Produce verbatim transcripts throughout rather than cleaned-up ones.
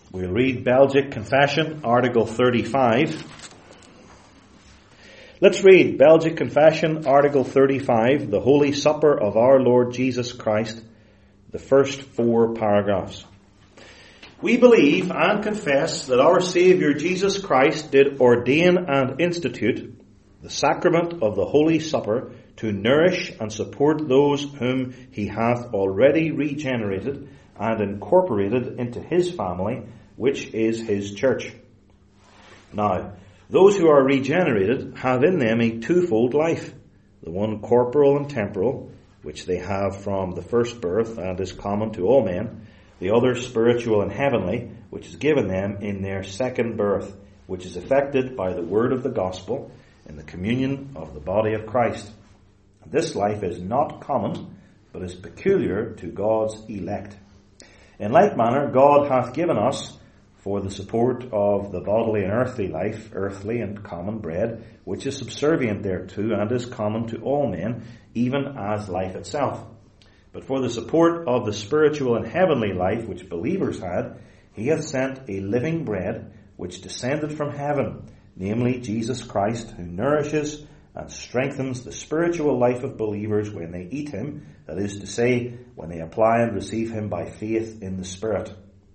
We'll read Belgic Confession, Article thirty-five. Let's read Belgic Confession, Article thirty-five, the Holy Supper of our Lord Jesus Christ, the first four paragraphs. We believe and confess that our Saviour Jesus Christ did ordain and institute the sacrament of the Holy Supper to nourish and support those whom he hath already regenerated and incorporated into his family, which is his church. Now, those who are regenerated have in them a twofold life, the one corporal and temporal, which they have from the first birth and is common to all men, the other spiritual and heavenly, which is given them in their second birth, which is effected by the word of the gospel in the communion of the body of Christ. This life is not common, but is peculiar to God's elect. In like manner, God hath given us, for the support of the bodily and earthly life, earthly and common bread, which is subservient thereto and is common to all men, even as life itself. But for the support of the spiritual and heavenly life which believers had, he hath sent a living bread which descended from heaven, namely Jesus Christ, who nourishes and strengthens the spiritual life of believers when they eat him, that is to say, when they apply and receive him by faith in the Spirit.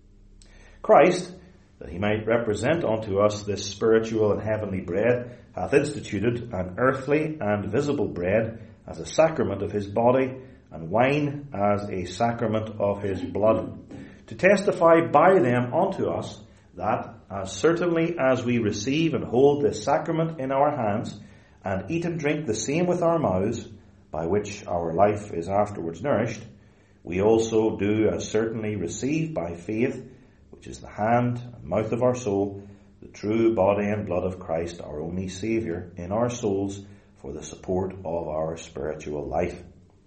Christ, that he might represent unto us this spiritual and heavenly bread, hath instituted an earthly and visible bread as a sacrament of his body, and wine as a sacrament of his blood, to testify by them unto us that, as certainly as we receive and hold this sacrament in our hands, and eat and drink the same with our mouths, by which our life is afterwards nourished, we also do as certainly receive by faith, which is the hand and mouth of our soul, the true body and blood of Christ, our only Saviour, in our souls for the support of our spiritual life.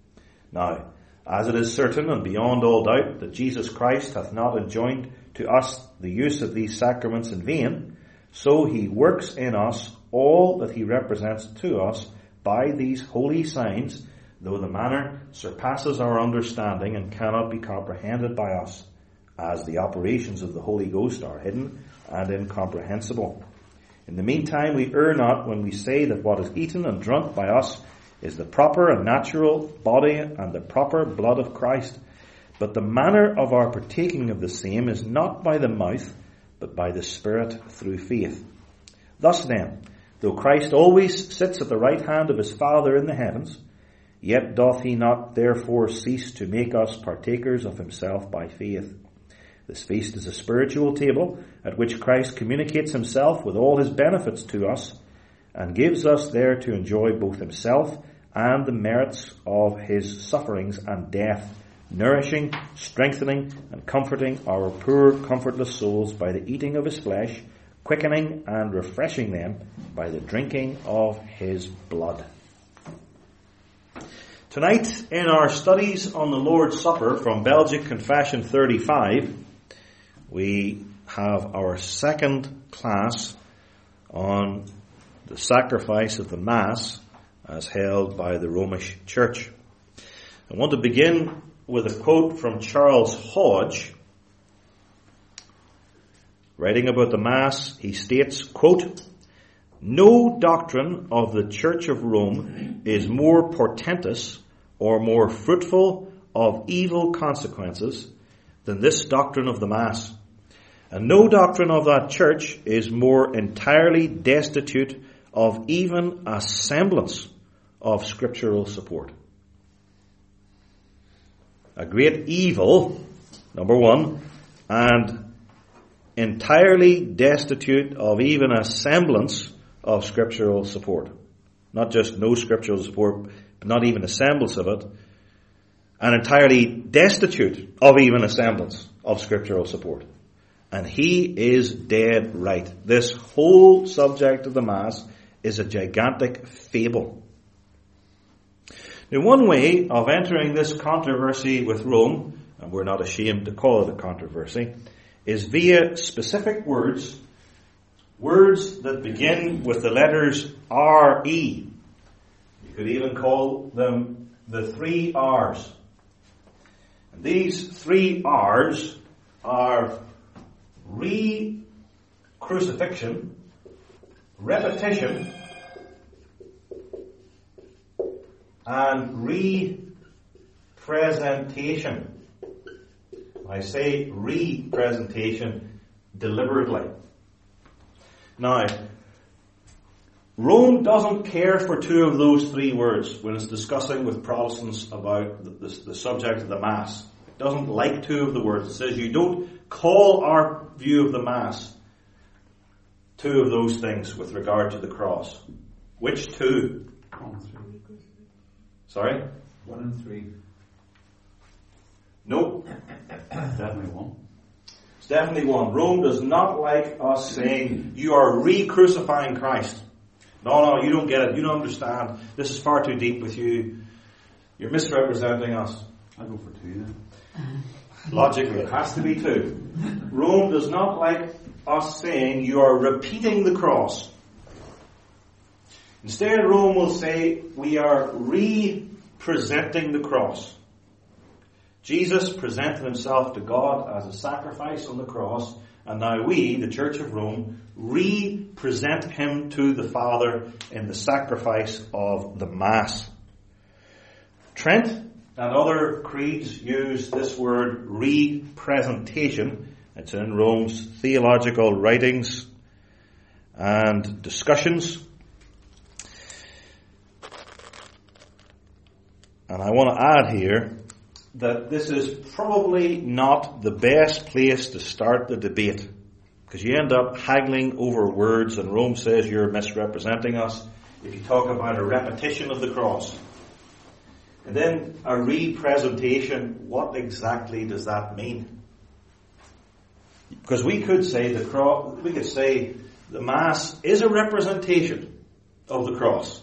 Now, as it is certain and beyond all doubt that Jesus Christ hath not enjoined to us the use of these sacraments in vain, so he works in us all that he represents to us by these holy signs, though the manner surpasses our understanding and cannot be comprehended by us, as the operations of the Holy Ghost are hidden and incomprehensible. In the meantime, we err not when we say that what is eaten and drunk by us is the proper and natural body and the proper blood of Christ. But the manner of our partaking of the same is not by the mouth, but by the Spirit through faith. Thus then, though Christ always sits at the right hand of his Father in the heavens, yet doth he not therefore cease to make us partakers of himself by faith. This feast is a spiritual table at which Christ communicates himself with all his benefits to us, and gives us there to enjoy both himself and the merits of his sufferings and death, nourishing, strengthening, and comforting our poor, comfortless souls by the eating of his flesh, quickening and refreshing them by the drinking of his blood. Tonight, in our studies on the Lord's Supper from Belgic Confession thirty-five, we have our second class on the sacrifice of the Mass as held by the Romish Church. I want to begin with a quote from Charles Hodge. Writing about the Mass, he states, quote, "No doctrine of the Church of Rome is more portentous or more fruitful of evil consequences than this doctrine of the Mass. And no doctrine of that Church is more entirely destitute of even a semblance of scriptural support." A great evil, number one, and entirely destitute of even a semblance of scriptural support. Not just no scriptural support, but not even a semblance of it. And entirely destitute of even a semblance of scriptural support. And he is dead right. This whole subject of the Mass is a gigantic fable. Now, one way of entering this controversy with Rome, and we're not ashamed to call it a controversy, is via specific words, words that begin with the letters R E. You could even call them the three R's. And these three R's are re-crucifixion, repetition, and re-presentation. I say re-presentation deliberately. Now, Rome doesn't care for two of those three words when it's discussing with Protestants about the, the, the subject of the Mass. It doesn't like two of the words. It says you don't call our view of the Mass two of those things with regard to the cross. Which two? One and three. Sorry? One and three. Nope. Definitely one. It's definitely one. Rome does not like us saying you are re-crucifying Christ. No, no, you don't get it. You don't understand. This is far too deep with you. You're misrepresenting us. I'll go for two then. Logically, it has to be two. Rome does not like us saying you are repeating the cross. Instead, Rome will say we are re-presenting the cross. Jesus presented himself to God as a sacrifice on the cross, and now we, the Church of Rome, re-present him to the Father in the sacrifice of the Mass. Trent and other creeds use this word representation. It's in Rome's theological writings and discussions. And I want to add here that this is probably not the best place to start the debate, because you end up haggling over words, and Rome says you're misrepresenting us if you talk about a repetition of the cross. And then a representation, what exactly does that mean? Because we could say the cross, we could say the Mass is a representation of the cross.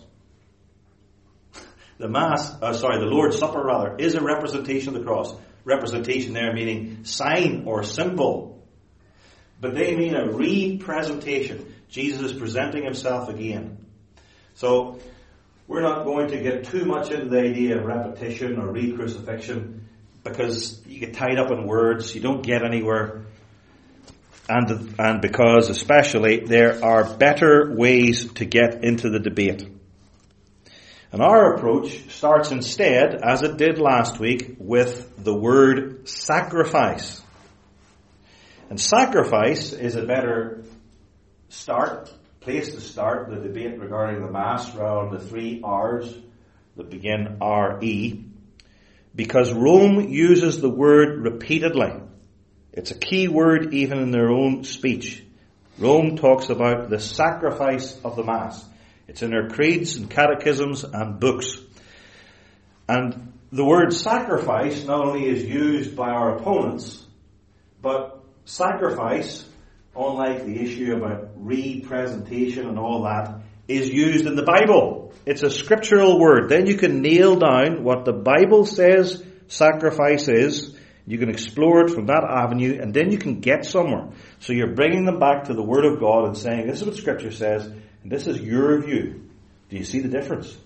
The Mass, uh, sorry, the Lord's Supper rather, is a representation of the cross. Representation there meaning sign or symbol. But they mean a representation. Jesus is presenting himself again. So, we're not going to get too much into the idea of repetition or re-crucifixion, because you get tied up in words, you don't get anywhere. And, and because especially there are better ways to get into the debate. And our approach starts instead, as it did last week, with the word sacrifice. And sacrifice is a better start, place to start the debate regarding the Mass around the three R's that begin R E, because Rome uses the word repeatedly. It's a key word even in their own speech. Rome talks about the sacrifice of the Mass. It's in their creeds and catechisms and books. And the word sacrifice not only is used by our opponents, but sacrifice, unlike the issue about representation and all that, is used in the Bible. It's a scriptural word. Then you can nail down what the Bible says sacrifice is. You can explore it from that avenue, and then you can get somewhere. So you're bringing them back to the Word of God and saying, this is what Scripture says, and this is your view. Do you see the difference?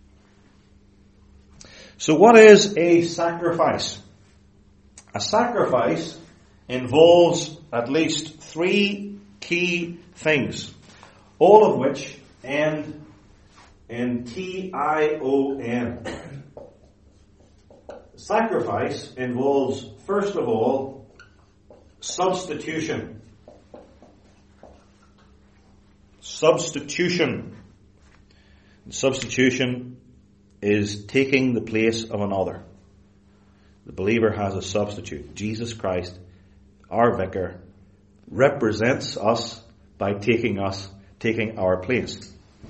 So what is a sacrifice? A sacrifice involves at least three key things, all of which end in T I O N. Sacrifice involves, first of all, substitution. Substitution. And substitution is taking the place of another. The believer has a substitute. Jesus Christ, our vicar, represents us by taking us, taking our place.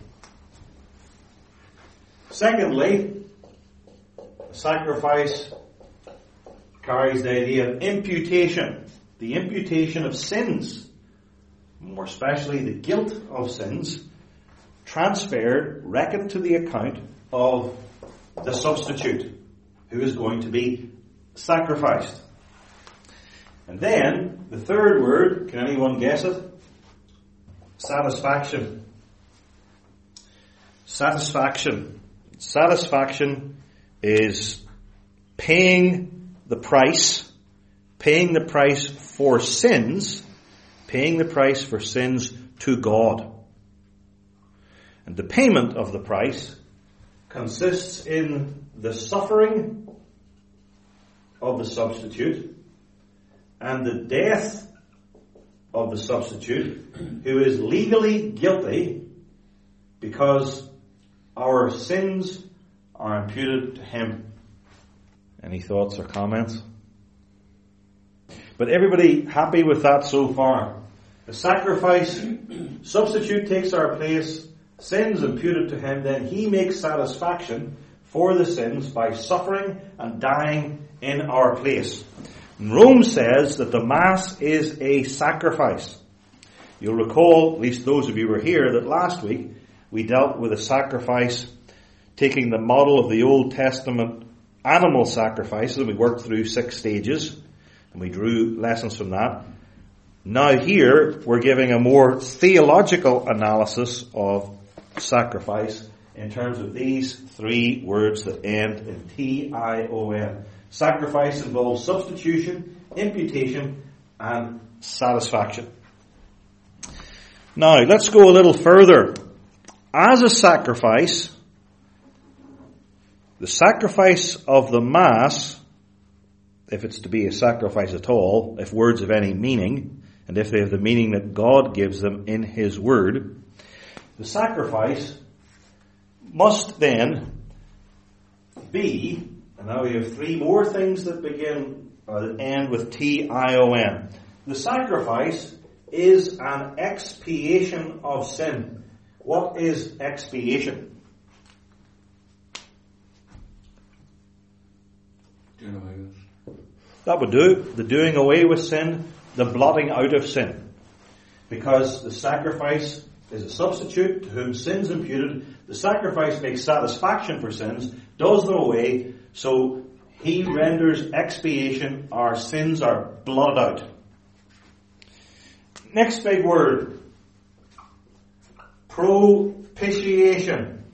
Secondly, sacrifice carries the idea of imputation. The imputation of sins, more especially the guilt of sins, transferred, reckoned to the account of the substitute who is going to be sacrificed. And then, the third word, can anyone guess it? Satisfaction. Satisfaction. Satisfaction is paying the price, paying the price for sins paying the price for sins to God. And the payment of the price consists in the suffering of the substitute and the death of the substitute, who is legally guilty because our sins are imputed to him. Any thoughts or comments? But everybody happy with that so far? The sacrifice, substitute takes our place, sins imputed to him, then he makes satisfaction for the sins by suffering and dying in our place. And Rome says that the Mass is a sacrifice. You'll recall, at least those of you who were here, that last week we dealt with a sacrifice taking the model of the Old Testament animal sacrifices, and we worked through six stages, and we drew lessons from that. Now here, we're giving a more theological analysis of sacrifice in terms of these three words that end in T I O N. Sacrifice involves substitution, imputation, and satisfaction. Now, let's go a little further. As a sacrifice, the sacrifice of the Mass, if it's to be a sacrifice at all, if words have any meaning, and if they have the meaning that God gives them in His Word, the sacrifice must then be, and now we have three more things that begin or that end with T I O N. The sacrifice is an expiation of sin. What is expiation? Doing away with. That would do. The doing away with sin, the blotting out of sin. Because the sacrifice is a substitute to whom sins imputed. The sacrifice makes satisfaction for sins, does them away, so He renders expiation. Our sins are blotted out. Next big word. Propitiation.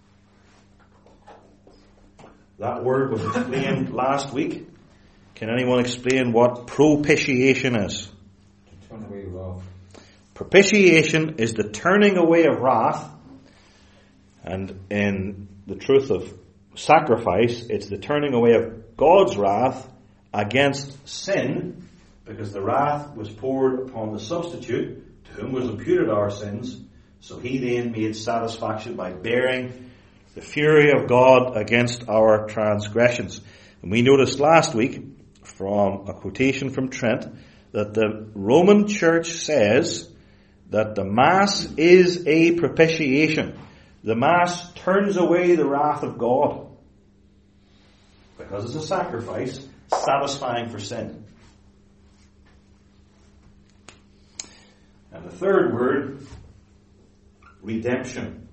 That word was explained last week. Can anyone explain what propitiation is? To turn away wrath. Propitiation is the turning away of wrath, and in the truth of sacrifice, it's the turning away of God's wrath against sin, because the wrath was poured upon the substitute, to whom was imputed our sins, so He then made satisfaction by bearing the fury of God against our transgressions. And we noticed last week, from a quotation from Trent, that the Roman Church says that the Mass is a propitiation. The Mass turns away the wrath of God because it's a sacrifice satisfying for sin. And the third word, redemption.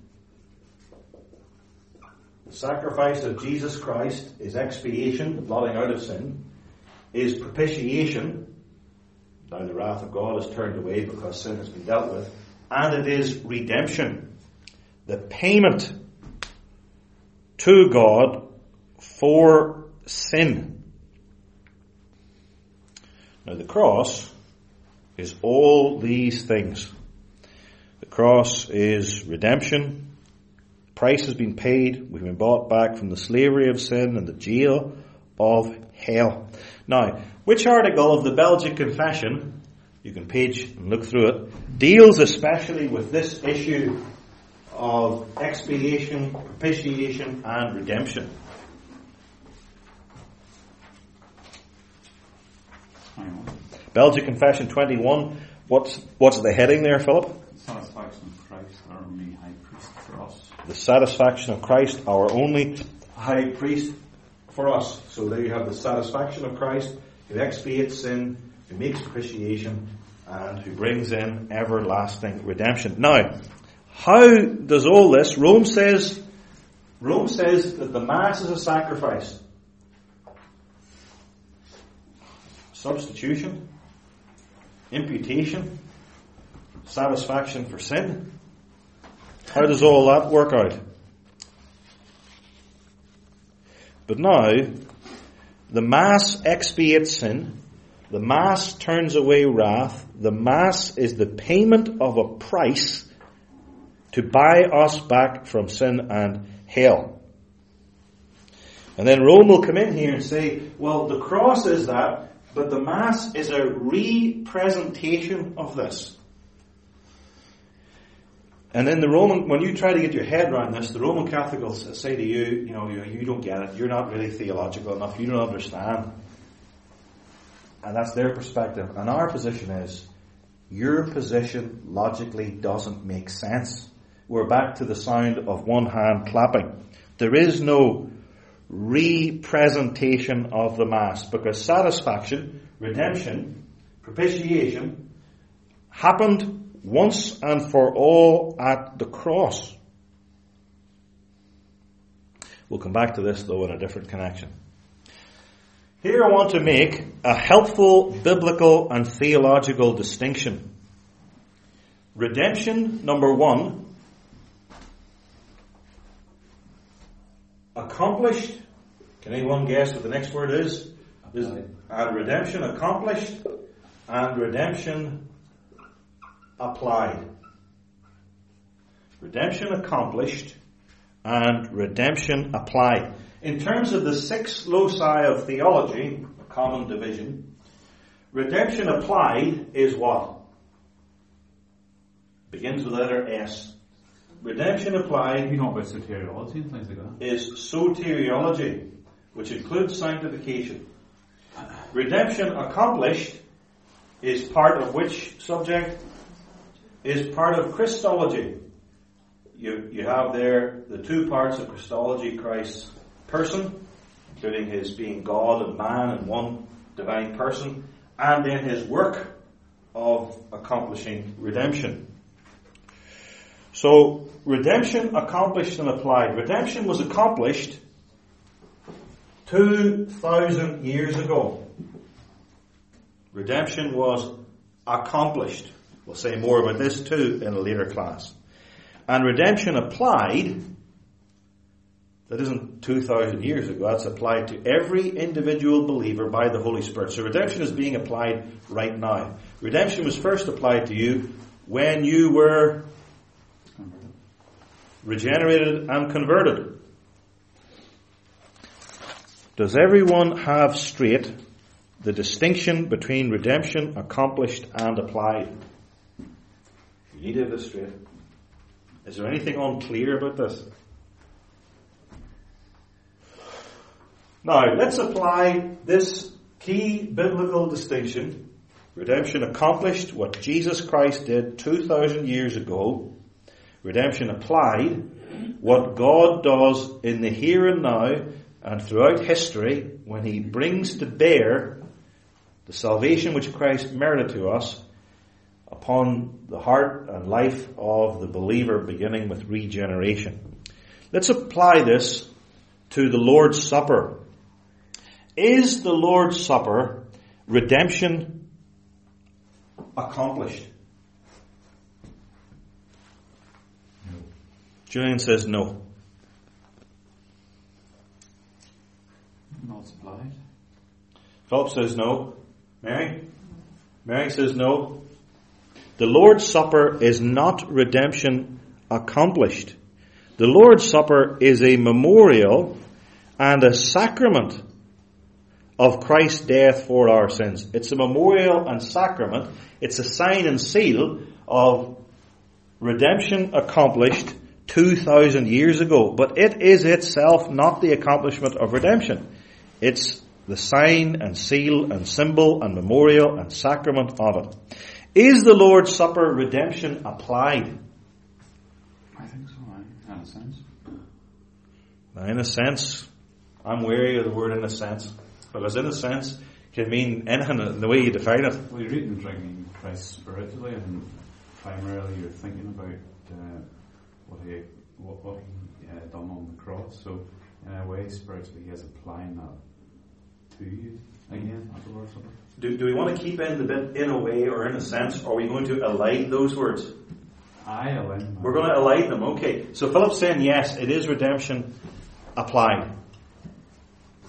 The sacrifice of Jesus Christ is expiation, the blotting out of sin, is propitiation. Now the wrath of God is turned away because sin has been dealt with. And it is redemption. The payment to God for sin. Now the cross is all these things. The cross is redemption. Price has been paid. We've been bought back from the slavery of sin and the jail of hell. Now, which article of the Belgic Confession, you can page and look through it, deals especially with this issue of expiation, propitiation, and redemption? Belgic Confession twenty-one. What's what's the heading there, Philip? Satisfaction of Christ, our only high priest for us. The satisfaction of Christ, our only high priest for us. So there you have the satisfaction of Christ, who expiates sin, who makes propitiation, and who brings in everlasting redemption. Now, how does all this? Rome says, Rome says that the Mass is a sacrifice. Substitution, imputation, satisfaction for sin. How does all that work out? But now, the Mass expiates sin, The Mass turns away wrath. The Mass is the payment of a price to buy us back from sin and hell. And then Rome will come in here and say, well, the cross is that, but the Mass is a representation of this. And then the Roman, when you try to get your head around this, the Roman Catholic will say to you, you know, you, you don't get it. You're not really theological enough. You don't understand. And that's their perspective. And our position is, your position logically doesn't make sense. We're back to the sound of one hand clapping. There is no representation of the Mass, because satisfaction, redemption, propitiation happened once and for all at the cross. We'll come back to this, though, in a different connection. Here I want to make a helpful biblical and theological distinction. Redemption, number one, accomplished. Can anyone guess what the next word is? Is and redemption accomplished and redemption applied. Redemption accomplished and redemption applied. In terms of the six loci of theology, a common division, redemption applied is what? Begins with the letter S. Redemption applied, you know about soteriology and things like that, is soteriology, which includes sanctification. Redemption accomplished is part of which subject? Is part of Christology. You, you have there the two parts of Christology: Christ's person, including his being God and man in one divine person, and then his work of accomplishing redemption. So, redemption accomplished and applied. Redemption was accomplished two thousand years ago. Redemption was accomplished. We'll say more about this too in a later class. And redemption applied, that isn't two thousand years ago, that's applied to every individual believer by the Holy Spirit. So redemption is being applied right now. Redemption was first applied to you when you were regenerated and converted. Does everyone have straight the distinction between redemption accomplished and applied? You need to have this straight. Is there anything unclear about this? Now, let's apply this key biblical distinction. Redemption accomplished, what Jesus Christ did two thousand years ago. Redemption applied, what God does in the here and now and throughout history when he brings to bear the salvation which Christ merited to us upon the heart and life of the believer, beginning with regeneration. Let's apply this to the Lord's Supper. Is the Lord's Supper redemption accomplished? No. Julian says no. Not supplied. Philip says no. Mary? Mary says no. The Lord's Supper is not redemption accomplished. The Lord's Supper is a memorial and a sacrament of Christ's death for our sins. It's a memorial and sacrament. It's a sign and seal of redemption accomplished two thousand years ago. But it is itself not the accomplishment of redemption. It's the sign and seal and symbol and memorial and sacrament of it. Is the Lord's Supper redemption applied? I think so, in a sense. Now, in a sense, I'm wary of the word in a sense. Because in a sense can mean anything in the way you define it. Well, you're eating and drinking Christ spiritually, and primarily you're thinking about uh, what he what, what he uh, done on the cross. So, in a way, spiritually, he is applying that to you again at the Lord's Supper. Do, do we want to keep in the bit in a way or in a sense? Or are we going to elide those words? I elide them. We're going to elide them. Okay. So Philip's saying yes, it is redemption applied.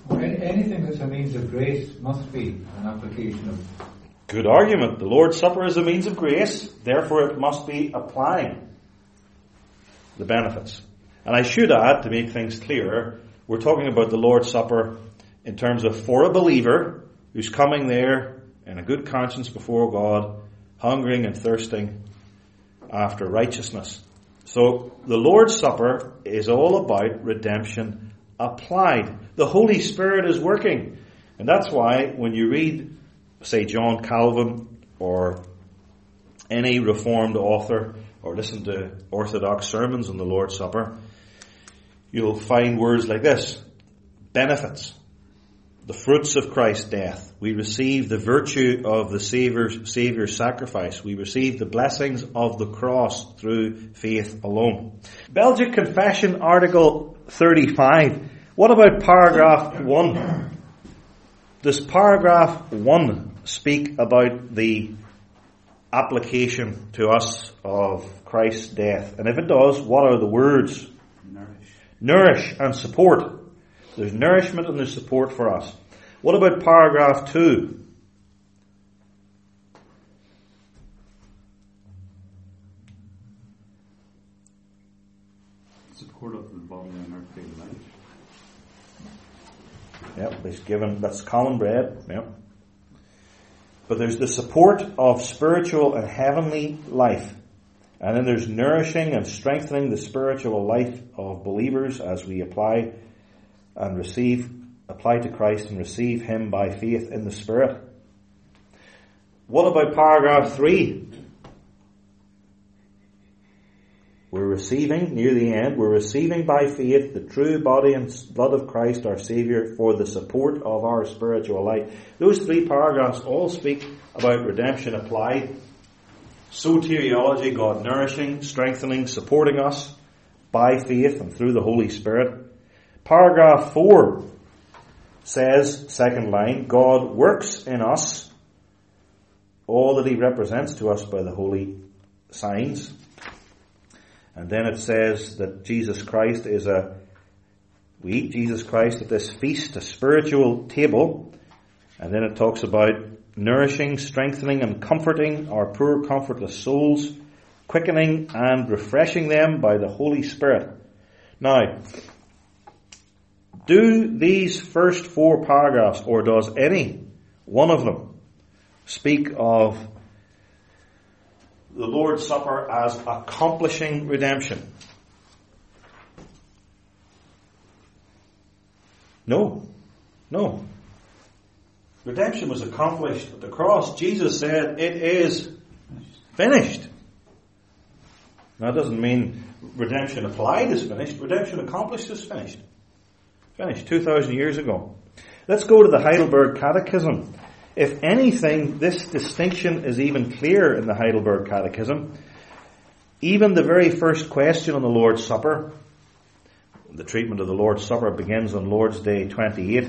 Well, anything that's a means of grace must be an application of... Good argument. The Lord's Supper is a means of grace, therefore it must be applying the benefits. And I should add, to make things clearer, we're talking about the Lord's Supper in terms of for a believer who's coming there in a good conscience before God, hungering and thirsting after righteousness. So the Lord's Supper is all about redemption applied. The Holy Spirit is working. And that's why when you read, say, John Calvin or any Reformed author or listen to Orthodox sermons on the Lord's Supper, you'll find words like this: benefits, the fruits of Christ's death. We receive the virtue of the Saviour's, Saviour's sacrifice. We receive the blessings of the cross through faith alone. Belgic Confession, Article thirty-five. What about paragraph one? Does paragraph one speak about the application to us of Christ's death? And if it does, what are the words? Nourish. Nourish and support. There's nourishment and there's support for us. What about paragraph two? Support of the body and earthly life. Yep, he's given, that's common bread. Yep. But there's the support of spiritual and heavenly life. And then there's nourishing and strengthening the spiritual life of believers as we apply and receive, apply to Christ and receive Him by faith in the Spirit. What about paragraph three? We're receiving, near the end, we're receiving by faith the true body and blood of Christ our Saviour for the support of our spiritual life. Those three paragraphs all speak about redemption applied. Soteriology, God nourishing, strengthening, supporting us by faith and through the Holy Spirit. Paragraph four says, second line, God works in us all that He represents to us by the holy signs. And then it says that Jesus Christ is a, we eat Jesus Christ at this feast, a spiritual table. And then it talks about nourishing, strengthening and comforting our poor comfortless souls, quickening and refreshing them by the Holy Spirit. Now, do these first four paragraphs, or does any one of them, speak of the Lord's Supper as accomplishing redemption? No. No. Redemption was accomplished at the cross. Jesus said, it is finished. Now, it doesn't mean redemption applied is finished. Redemption accomplished is finished. Finished two thousand years ago. Let's go to the Heidelberg Catechism. If anything, this distinction is even clearer in the Heidelberg Catechism. Even the very first question on the Lord's Supper, the treatment of the Lord's Supper begins on Lord's Day twenty-eight.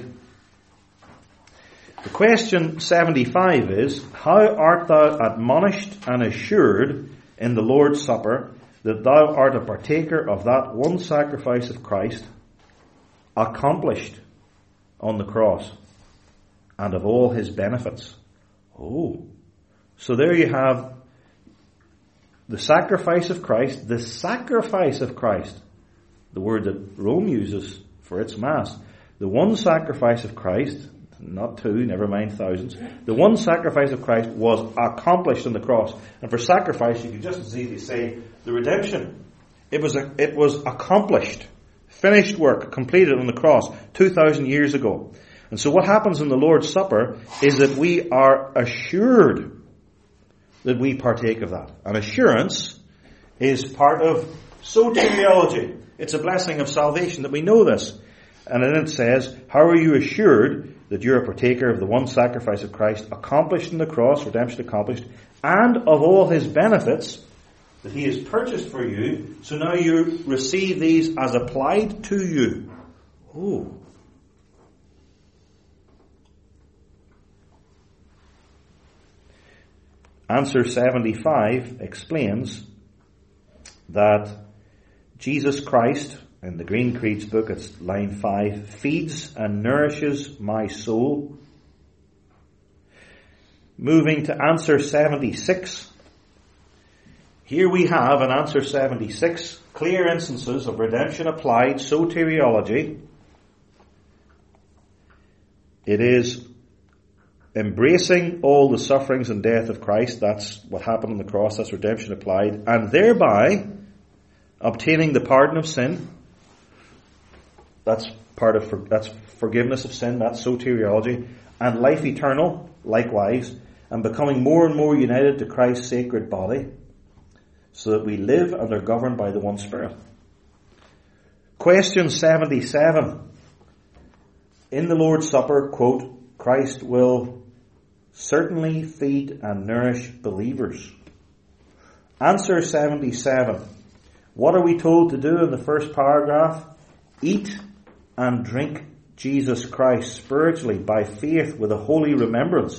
The question seventy-five is, how art thou admonished and assured in the Lord's Supper that thou art a partaker of that one sacrifice of Christ accomplished on the cross, and of all His benefits? Oh, so there you have the sacrifice of Christ, the sacrifice of Christ, the word that Rome uses for its Mass. The one sacrifice of Christ, not two, never mind thousands, the one sacrifice of Christ was accomplished on the cross. And for sacrifice, you can just as easily say the redemption. It was a, it was accomplished, finished work, completed on the cross two thousand years ago. And so what happens in the Lord's Supper is that we are assured that we partake of that. And assurance is part of soteriology. It's a blessing of salvation that we know this. And then it says, how are you assured that you're a partaker of the one sacrifice of Christ accomplished in the cross, redemption accomplished, and of all His benefits that He has purchased for you, so now you receive these as applied to you. Oh. Answer seventy-five explains that Jesus Christ In the Green Creed's book, it's line five, feeds and nourishes my soul. Moving to answer seventy-six. Here we have in answer seventy-six clear instances of redemption applied soteriology. It is embracing all the sufferings and death of Christ. That's what happened on the cross. That's redemption applied. And thereby obtaining the pardon of sin. That's part of, for, that's forgiveness of sin. That's soteriology. And life eternal, likewise. And becoming more and more united to Christ's sacred body, so that we live and are governed by the one Spirit. Question seventy-seven. In the Lord's Supper, quote, Christ will certainly feed and nourish believers. Answer seventy-seven. What are we told to do in the first paragraph? Eat and drink Jesus Christ spiritually by faith with a holy remembrance.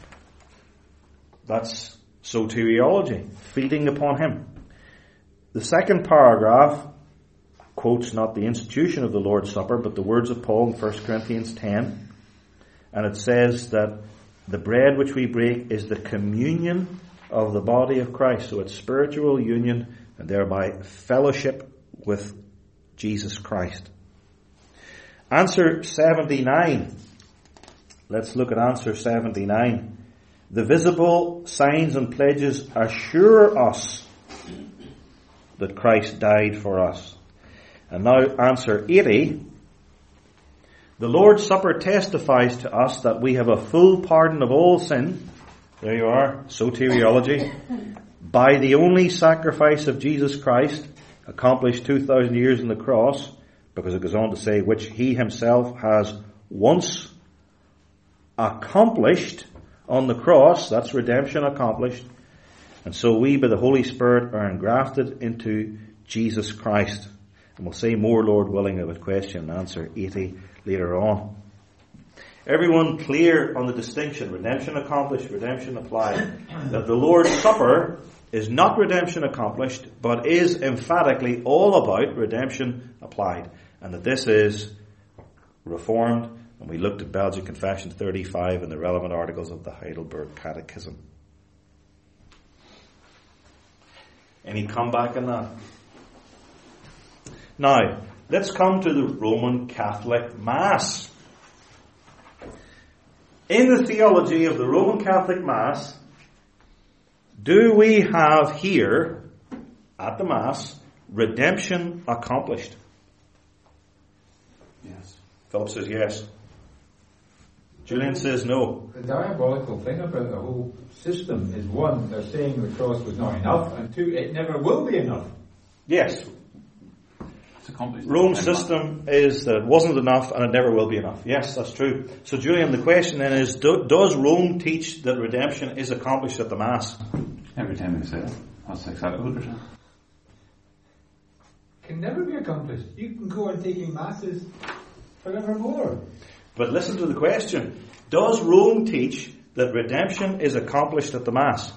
That's soteriology, feeding upon Him. The second paragraph quotes not the institution of the Lord's Supper, but the words of Paul in First Corinthians ten. And it says that the bread which we break is the communion of the body of Christ. So it's spiritual union and thereby fellowship with Jesus Christ. Answer seventy-nine. Let's look at answer seventy-nine. The visible signs and pledges assure us that Christ died for us. And now answer eighty. The Lord's Supper testifies to us that we have a full pardon of all sin. There you are, soteriology. By the only sacrifice of Jesus Christ, accomplished two thousand years on the cross, because it goes on to say, which He Himself has once accomplished on the cross. That's redemption accomplished. And so we, by the Holy Spirit, are engrafted into Jesus Christ. And we'll say more, Lord willing, about question and answer eighty later on. Everyone clear on the distinction, redemption accomplished, redemption applied, that the Lord's Supper is not redemption accomplished, but is emphatically all about redemption applied. And that this is Reformed. And we looked at Belgian Confession thirty-five and the relevant articles of the Heidelberg Catechism. Any comeback on that? Now, let's come to the Roman Catholic Mass. In the theology of the Roman Catholic Mass, do we have here, at the Mass, redemption accomplished? Yes. Philip says yes. Julian says no. The diabolical thing about the whole system is, one, they're saying the cross was not enough, and two, it never will be enough. Yes. It's accomplished. Rome's system is that it wasn't enough and it never will be enough. Yes, that's true. So Julian, the question then is, do, does Rome teach that redemption is accomplished at the Mass? Every time we say it, that's exactly what they're saying. Can never be accomplished. You can go on taking masses forevermore. But listen to the question. Does Rome teach that redemption is accomplished at the Mass?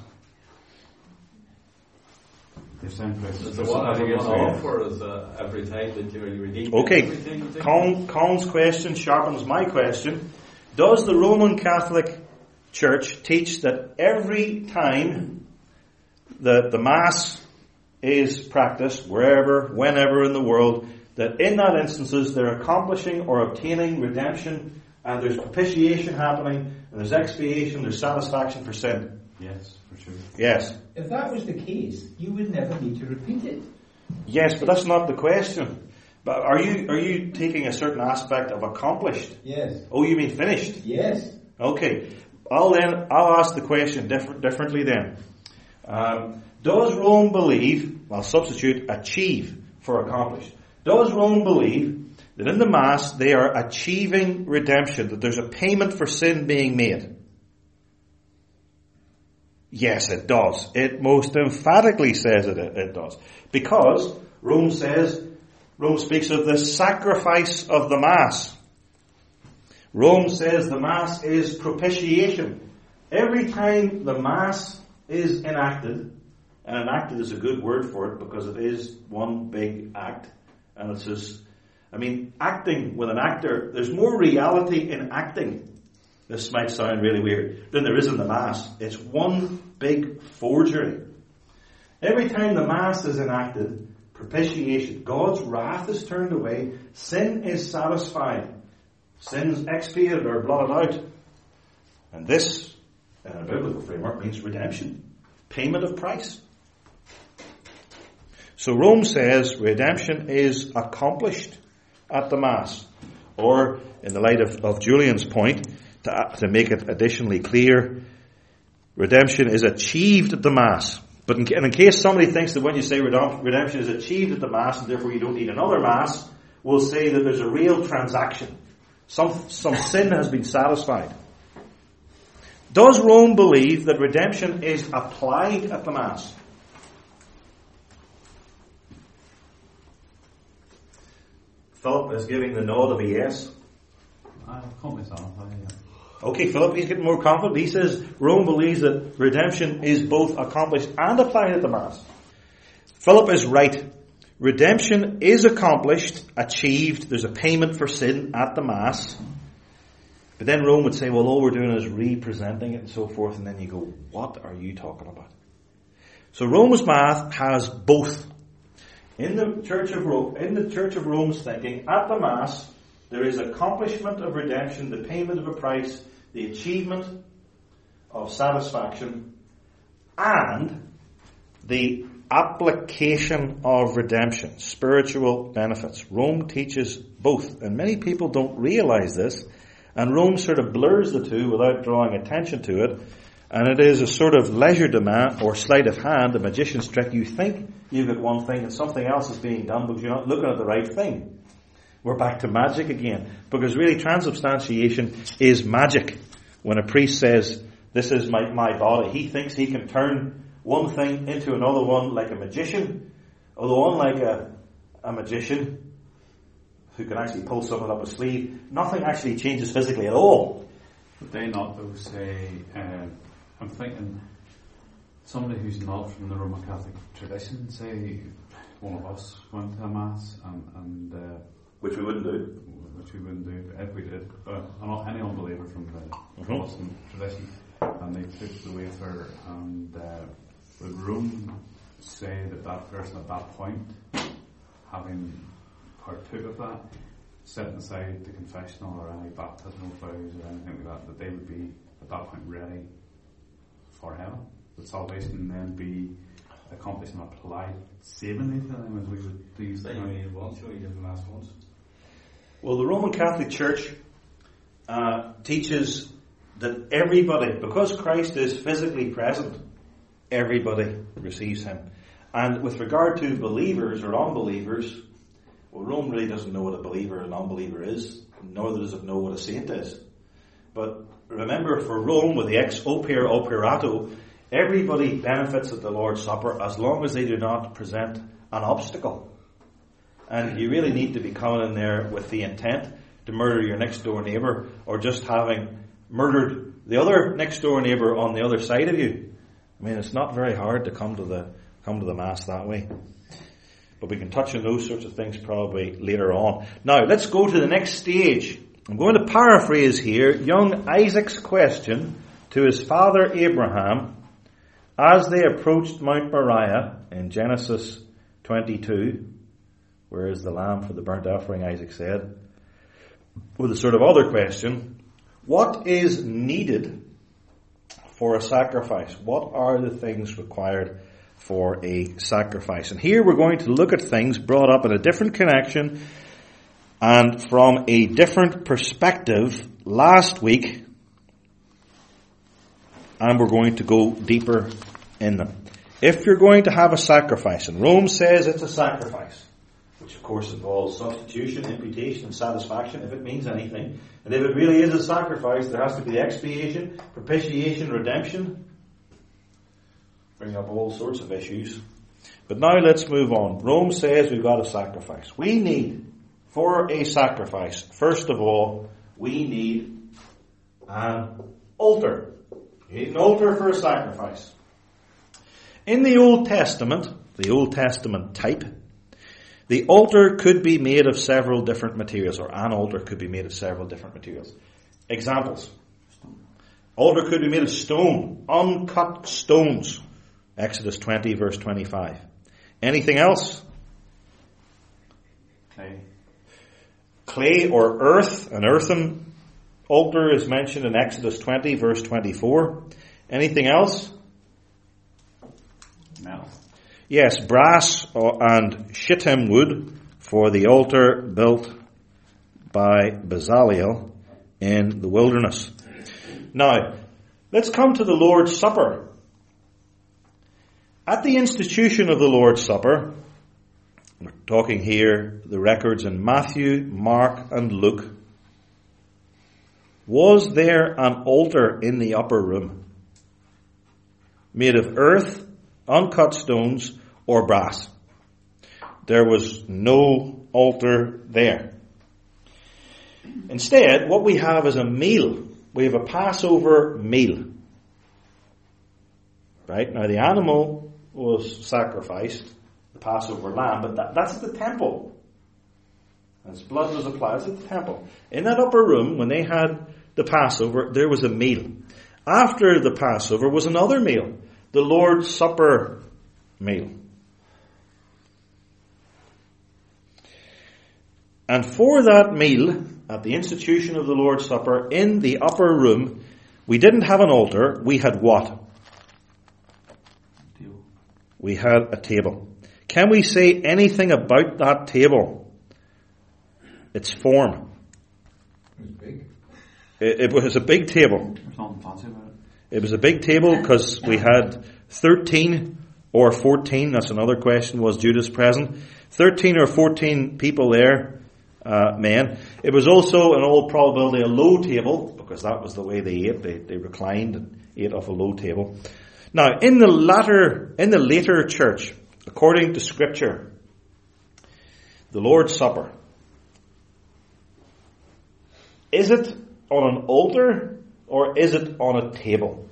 Is the one I want to offer is uh, every time that you're redeemed. Okay, Colin, Colin's question sharpens my question. Does the Roman Catholic Church teach that every time that the Mass is practiced, wherever, whenever in the world, that in that instances they're accomplishing or obtaining redemption, and there's propitiation happening, and there's expiation, there's satisfaction for sin? Yes, for sure. Yes. If that was the case, you would never need to repeat it. Yes, but that's not the question. But are you are you taking a certain aspect of accomplished? Yes. Oh, you mean finished? Yes. Okay. I'll then I'll ask the question different, differently then. Um, does Rome believe? I'll substitute achieve for accomplished. Does Rome believe that in the Mass they are achieving redemption, that there's a payment for sin being made? Yes, it does. It most emphatically says it, it does. Because Rome says, Rome speaks of the sacrifice of the Mass. Rome says the Mass is propitiation. Every time the Mass is enacted, and enacted is a good word for it because it is one big act, And it says, I mean, acting with an actor, there's more reality in acting. This might sound really weird, than there is in the Mass. It's one big forgery. Every time the Mass is enacted, propitiation, God's wrath is turned away, sin is satisfied, sin's expiated or blotted out. And this, in a biblical framework, means redemption, payment of price. So Rome says redemption is accomplished at the Mass. Or, in the light of, of Julian's point, to, to make it additionally clear, redemption is achieved at the Mass. But in, and in case somebody thinks that when you say redemption is achieved at the Mass, and therefore you don't need another Mass, we'll say that there's a real transaction. Some, some sin has been satisfied. Does Rome believe that redemption is applied at the Mass? Philip is giving the nod of a yes. I'll call myself. Okay, Philip, he's getting more confident. He says Rome believes that redemption is both accomplished and applied at the Mass. Philip is right. Redemption is accomplished, achieved. There's a payment for sin at the Mass. But then Rome would say, well, all we're doing is representing it and so forth. And then you go, what are you talking about? So Rome's math has both. In the Church of Rome, in the Church of Rome's thinking, at the Mass, there is accomplishment of redemption, the payment of a price, the achievement of satisfaction, and the application of redemption, spiritual benefits. Rome teaches both, and many people don't realize this, and Rome sort of blurs the two without drawing attention to it, and it is a sort of legerdemain or sleight of hand, a magician's trick. You think you've got one thing and something else is being done, but you're not looking at the right thing. We're back to magic again, because really transubstantiation is magic. When a priest says, this is my, my body, he thinks he can turn one thing into another one like a magician, although unlike a, a magician who can actually pull something up his sleeve, nothing actually changes physically at all. Would they not, though, say, uh, I'm thinking somebody who's not from the Roman Catholic tradition, say one of us went to a Mass and, and uh, which we wouldn't do. Which we wouldn't do, but if we did, but not any unbeliever from the mm-hmm. Protestant tradition, and they took the wafer, and uh, would Rome say that that person at that point, having partook of that, setting aside the confessional or any baptismal vows or anything like that, that they would be at that point ready for heaven? Would salvation then be accomplished and applied savingly to them as we would do these things? Well, the Roman Catholic Church uh, teaches that everybody, because Christ is physically present, everybody receives him. And with regard to believers or unbelievers, well, Rome really doesn't know what a believer or an unbeliever is, nor does it know what a saint is. But remember, for Rome, with the ex opere operato, everybody benefits at the Lord's Supper as long as they do not present an obstacle. And you really need to be coming in there with the intent to murder your next door neighbour, or just having murdered the other next door neighbour on the other side of you. I mean, it's not very hard to come to the come to the Mass that way. But we can touch on those sorts of things probably later on. Now, let's go to the next stage. I'm going to paraphrase here young Isaac's question to his father Abraham as they approached Mount Moriah in Genesis twenty-two. Where is the lamb for the burnt offering, Isaac said. With a sort of other question, what is needed for a sacrifice? What are the things required for a sacrifice? And here we're going to look at things brought up in a different connection and from a different perspective last week, and we're going to go deeper in them. If you're going to have a sacrifice, and Rome says it's a sacrifice, which of course involves substitution, imputation, and satisfaction, if it means anything. And if it really is a sacrifice, there has to be expiation, propitiation, redemption. Bring up all sorts of issues. But now let's move on. Rome says we've got a sacrifice. We need, for a sacrifice, first of all, we need an altar. You need an altar for a sacrifice. In the Old Testament, the Old Testament type, The altar could be made of several different materials, or an altar could be made of several different materials. Examples. Altar could be made of stone, uncut stones. Exodus twenty, verse twenty-five. Anything else? Clay. Clay or earth. An earthen altar is mentioned in Exodus twenty, verse twenty-four. Anything else? Metal. Yes, brass and shittim wood for the altar built by Bezalel in the wilderness. Now, let's come to the Lord's Supper. At the institution of the Lord's Supper, we're talking here the records in Matthew, Mark, and Luke. Was there an altar in the upper room made of earth, uncut stones, or brass? There was no altar there. Instead, what we have is a meal. We have a Passover meal. Right? Now, the animal was sacrificed, the Passover lamb, but that, that's at the temple. As blood was applied, it's at the temple. In that upper room, when they had the Passover, there was a meal. After the Passover was another meal, the Lord's Supper meal. And for that meal, at the institution of the Lord's Supper, in the upper room, we didn't have an altar, we had what? Table. We had a table. Can we say anything about that table? Its form. It was big. It, it was a big table. There's nothing fancy about it. It was a big table because we had thirteen or fourteen, that's another question, was Judas present? thirteen or fourteen people there, uh, men. It was also, in all probability, a low table, because that was the way they ate. They, they reclined and ate off a low table. Now, in the latter, in the later church, according to Scripture, the Lord's Supper, is it on an altar or is it on a table?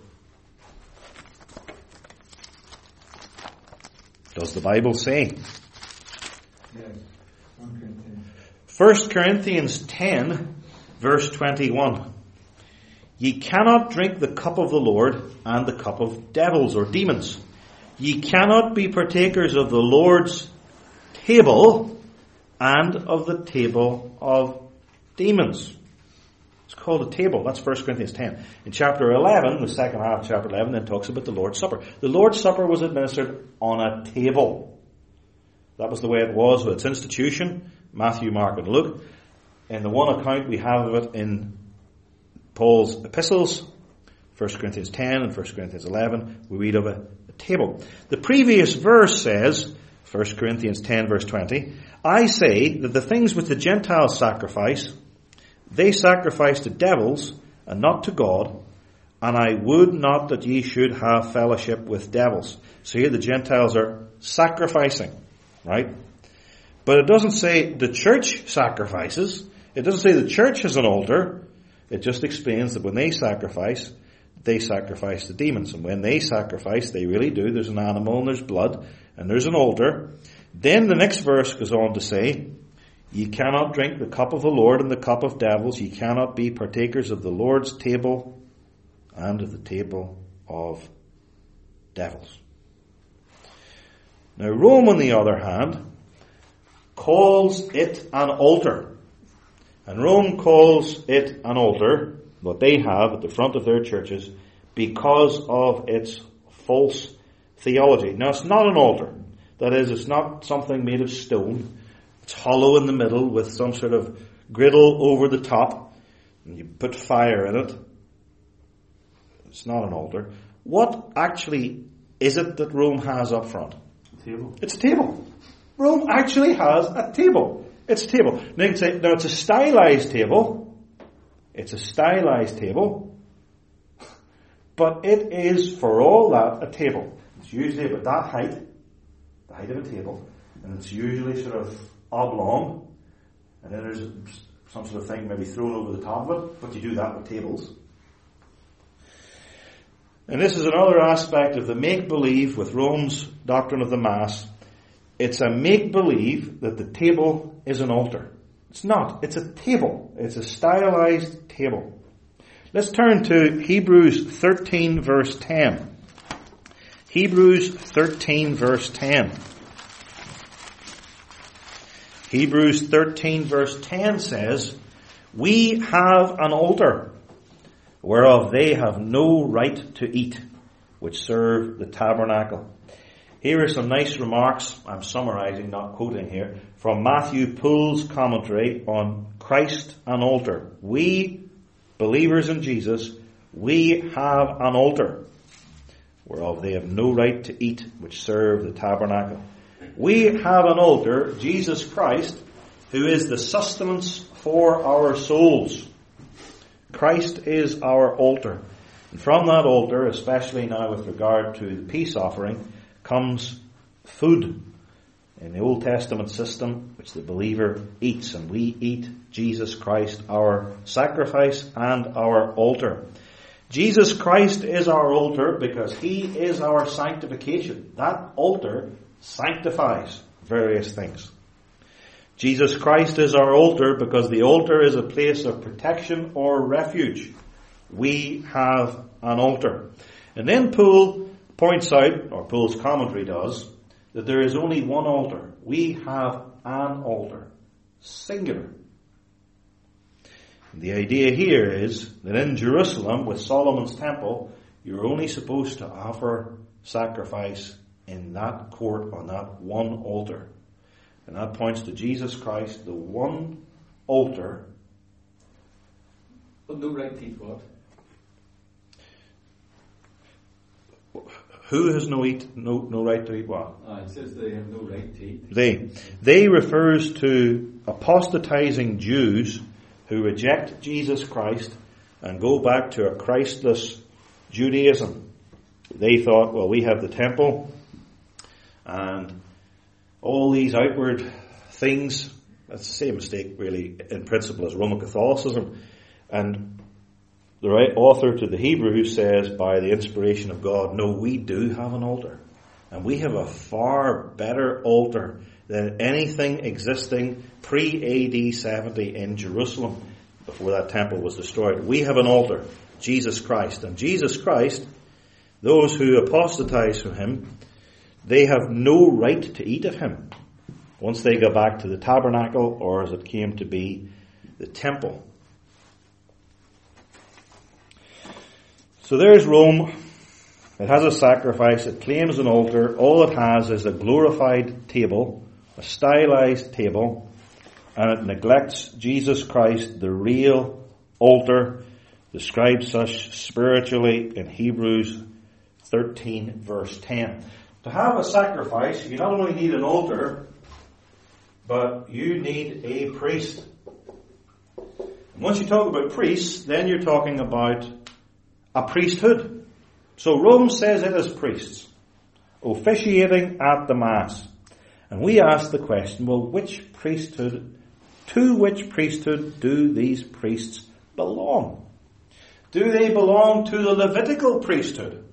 Does the Bible say? Yes. First Corinthians. First Corinthians ten, verse twenty-one. Ye cannot drink the cup of the Lord and the cup of devils or demons. Ye cannot be partakers of the Lord's table and of the table of demons. It's called a table. That's First Corinthians ten. In chapter eleven, the second half of chapter eleven, then talks about the Lord's Supper. The Lord's Supper was administered on a table. That was the way it was with its institution, Matthew, Mark, and Luke. In the one account we have of it in Paul's epistles, First Corinthians ten and First Corinthians eleven, we read of a, a table. The previous verse says, First Corinthians ten, verse twenty, I say that the things which the Gentiles sacrifice, they sacrifice to devils and not to God, and I would not that ye should have fellowship with devils. So here the Gentiles are sacrificing, right? But it doesn't say the church sacrifices. It doesn't say the church has an altar. It just explains that when they sacrifice, they sacrifice the demons. And when they sacrifice, they really do. There's an animal and there's blood and there's an altar. Then the next verse goes on to say, ye cannot drink the cup of the Lord and the cup of devils. Ye cannot be partakers of the Lord's table and of the table of devils. Now Rome, on the other hand, calls it an altar. And Rome calls it an altar, what they have at the front of their churches, because of its false theology. Now, it's not an altar. That is, it's not something made of stone. It's hollow in the middle with some sort of griddle over the top, and you put fire in it. It's not an altar. What actually is it that Rome has up front? A table. It's a table. Rome actually has a table. It's a table. Now you can say, now it's a stylized table. It's a stylized table. But it is, for all that, a table. It's usually about that height, the height of a table. And it's usually sort of oblong. And then there's some sort of thing maybe thrown over the top of it. But you do that with tables. And this is another aspect of the make-believe with Rome's doctrine of the Mass. it's a make-believe that the table is an altar. It's not. It's a table. It's a stylized table. Let's turn to Hebrews thirteen verse ten. Hebrews thirteen verse ten. Hebrews thirteen verse ten says, "We have an altar, whereof they have no right to eat, which serve the tabernacle." Here are some nice remarks, I'm summarizing, not quoting here, from Matthew Poole's commentary on Christ an altar. We, believers in Jesus, we have an altar, whereof they have no right to eat, which serve the tabernacle. We have an altar, Jesus Christ, who is the sustenance for our souls. Christ is our altar. And from that altar, especially now with regard to the peace offering, comes food in the Old Testament system, which the believer eats, and we eat Jesus Christ, our sacrifice and our altar. Jesus Christ is our altar because He is our sanctification. That altar sanctifies various things. Jesus Christ is our altar because the altar is a place of protection or refuge. We have an altar. And then Poole points out, or Poole's commentary does, that there is only one altar. We have an altar. Singular. And the idea here is that in Jerusalem, with Solomon's temple, you're only supposed to offer sacrifice in that court on that one altar. And that points to Jesus Christ, the one altar. But no right to eat what? Who has no eat no no right to eat what? Ah, it says they have no right to eat. They. They refers to apostatizing Jews who reject Jesus Christ and go back to a Christless Judaism. They thought, well, we have the temple and all these outward things. That's the same mistake, really, in principle as Roman Catholicism. And the right author to the Hebrews says, by the inspiration of God, no, we do have an altar. And we have a far better altar than anything existing pre-A D seventy in Jerusalem, before that temple was destroyed. We have an altar, Jesus Christ. And Jesus Christ, those who apostatize from Him, they have no right to eat of Him once they go back to the tabernacle, or as it came to be, the temple. So there's Rome. It has a sacrifice. It claims an altar. All it has is a glorified table, a stylized table, and it neglects Jesus Christ, the real altar, described such spiritually in Hebrews thirteen verse ten. To have a sacrifice, you not only need an altar, but you need a priest. And once you talk about priests, then you're talking about a priesthood. So Rome says it is priests officiating at the Mass. And we ask the question, well, which priesthood, to which priesthood do these priests belong? Do they belong to the Levitical priesthood?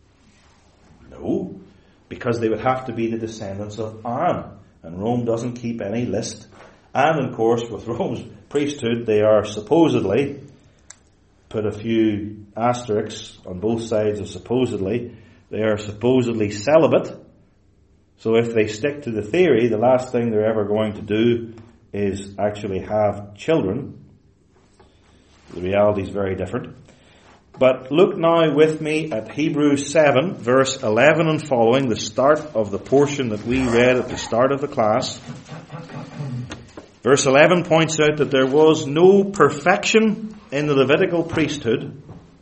No, because they would have to be the descendants of Aaron. And Rome doesn't keep any list. And of course, with Rome's priesthood, they are supposedly, put a few asterisks on both sides of supposedly, they are supposedly celibate. So if they stick to the theory, the last thing they're ever going to do is actually have children. The reality is very different. But look now with me at Hebrews seven, verse eleven and following, the start of the portion that we read at the start of the class. Verse eleven points out that there was no perfection in the Levitical priesthood.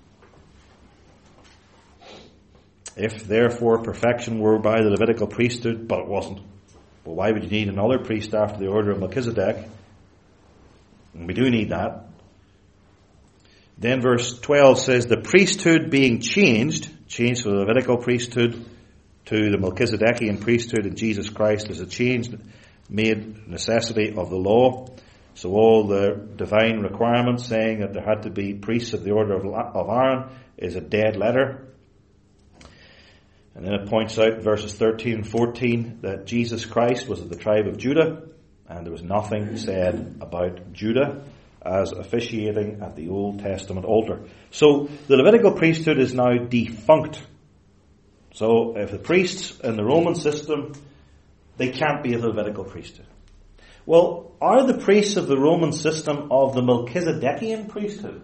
If therefore perfection were by the Levitical priesthood, but it wasn't, well, why would you need another priest after the order of Melchizedek? And we do need that. Then verse twelve says, the priesthood being changed, changed from the Levitical priesthood to the Melchizedekian priesthood in Jesus Christ, is a change made necessity of the law. So all the divine requirements saying that there had to be priests of the order of Aaron is a dead letter. And then it points out in verses thirteen and fourteen that Jesus Christ was of the tribe of Judah, and there was nothing said about Judah as officiating at the Old Testament altar. So the Levitical priesthood is now defunct. So if the priests in the Roman system, they can't be of the Levitical priesthood. Well, are the priests of the Roman system of the Melchizedekian priesthood?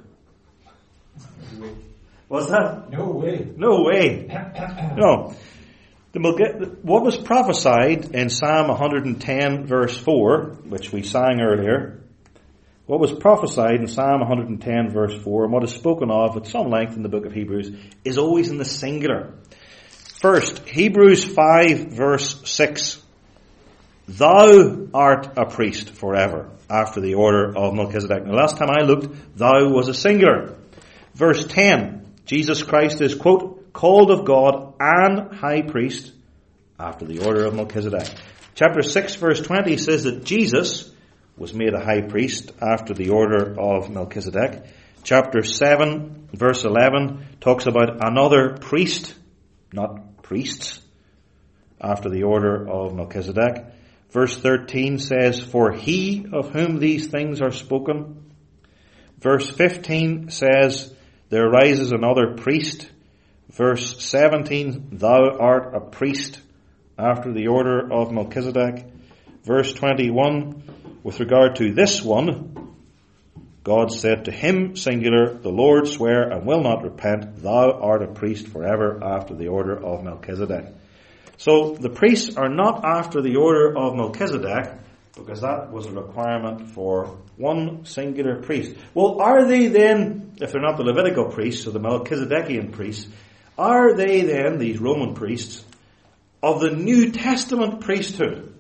What's that? No way. No way. No. The Melch- what was prophesied in Psalm one ten verse four, which we sang earlier, what was prophesied in Psalm one ten verse four, and what is spoken of at some length in the book of Hebrews, is always in the singular. First, Hebrews five verse six. Thou art a priest forever, after the order of Melchizedek. Now, last time I looked, thou was a singular. Verse ten, Jesus Christ is, quote, called of God and high priest, after the order of Melchizedek. Chapter six verse twenty says that Jesus was made a high priest after the order of Melchizedek. Chapter seven verse eleven talks about another priest, not priests, after the order of Melchizedek. Verse thirteen says, for he of whom these things are spoken. Verse fifteen says, there rises another priest. Verse seventeen, thou art a priest after the order of Melchizedek. Verse twenty-one, with regard to this one, God said to him, singular, the Lord swear and will not repent, thou art a priest forever after the order of Melchizedek. So the priests are not after the order of Melchizedek, because that was a requirement for one singular priest. Well, are they then, if they're not the Levitical priests or the Melchizedekian priests, are they then, these Roman priests, of the New Testament priesthood?